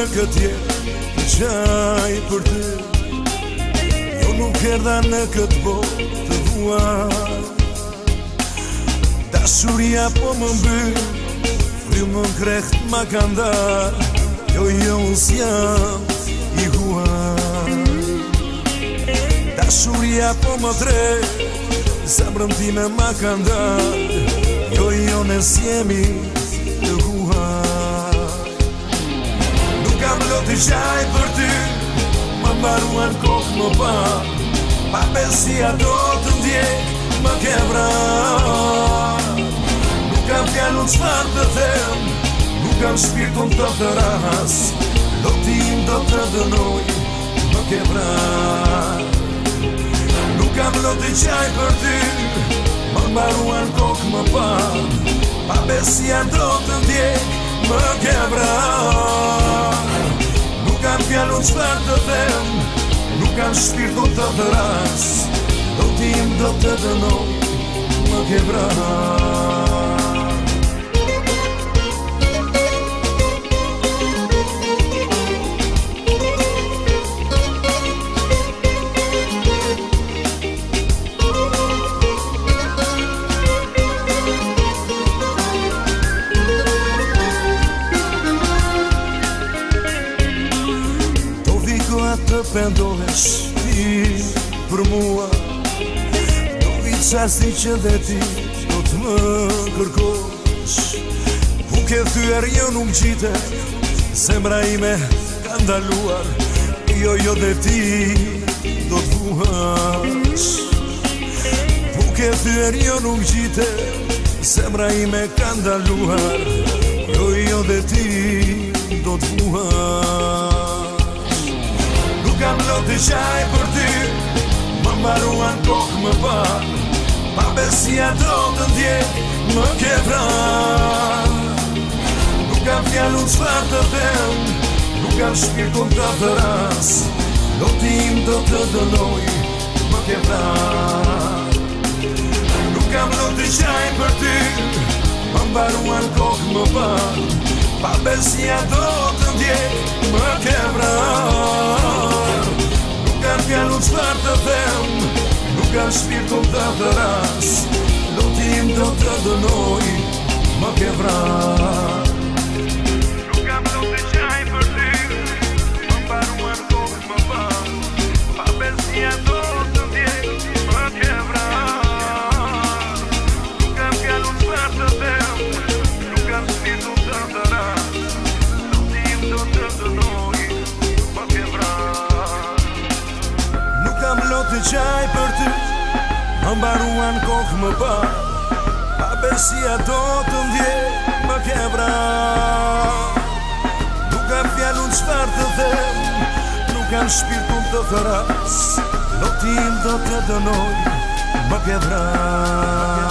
në këtë jetë të qaj për ty. Jo nuk erdha në këtë botë të vuar. Dashuria po më mbyll, frymë në kreht ma ka ndar. Jo unë s'jam i huar. Dashuria po më drejt, zemrën time ma ka ndar. Jo ne s'jemi të huar. Nuk kam lot të qaj për ty, më mbaruan kokë më pa. Pa besia do të ndjek, më ke vrarë. Nuk kam fjallun çfarë të them, nuk kam shpirtun të të ras. Lotim do të dënoj, më ke vrarë. Nuk kam lot të qaj për ty, më mbaruan kokë më pa. Pa besia do të ndjek, më ke vrarë. Nuk kam fjallun çfarë të them, nuk kam shpirtun të të ras. Lotim do të dënoj, më ke vrarë. Të pendohesh ti për mua. Do vi qasti që dhe ti do të më kërkosh. Ku ke thyer jo nuk gjitet, zemra ime ka ndaluar. Jo dhe ti do të vuash. Ku ke thyer jo nuk gjitet, zemra ime ka ndaluar. Jo dhe ti do të vuash. Nuk kam lot të qaj për ty, më mbaruan kokë më pa. Pa besia do të ndjek, më ke vrarë. Nuk kam fjallun çfarë të them, nuk kam shpirtun të të ras. Lotim do të dënoj, më ke vrarë. Nuk kam lot të qaj për ty, më mbaruan kokë më pa. Pa besia do të ndjek, më ke vrarë. Nuk kam fjallun çfarë të them, nuk kam shpirtun të të ras. Lotim do të dënoj, më ke vrarë. Nuk kam lot të qaj për ty, më mbaruan kokë më pa. Pa besia do të ndjek, më ke vrarë. Nuk kam fjallun çfarë të them, nuk kam shpirtun të të ras. Lotim do të dënoj, më ke vrarë. Nuk kam lot të qaj për ty, më mbaruan kokë më pa. Pa besia do të ndjek, më ke vrarë. Nuk kam fjallun çfarë të them, nuk kam shpirtun të të ras. Lotim do të dënoj, më ke vrarë.